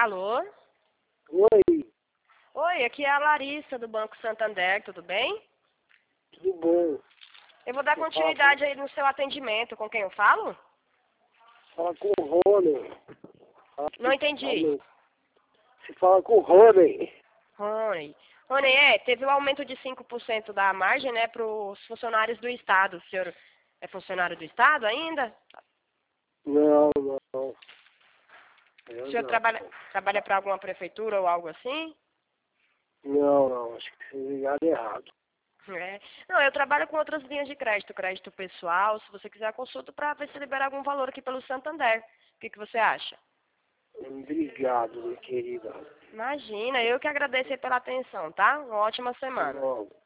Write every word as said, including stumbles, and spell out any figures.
Alô? Oi, Oi, aqui é a Larissa do Banco Santander, tudo bem? tudo bom? Eu vou dar Você continuidade aí no seu atendimento. Com quem eu falo? fala, fala com o Rony. Fala- Não entendi. Alô. Você fala com o Rony. Rony. Rony, é, teve o aumento de cinco por cento da margem, né, para os funcionários do Estado. O senhor é funcionário do Estado ainda? Não, não. Eu O senhor não. trabalha, trabalha para alguma prefeitura ou algo assim? Não, não. Acho que você ligado errado. É. Não, eu trabalho com outras linhas de crédito, crédito pessoal. Se você quiser, consulta para ver se libera algum valor aqui pelo Santander. O que, que você acha? Obrigado, minha querida. Imagina, eu que agradeço aí pela atenção, tá? Uma ótima Até semana. logo.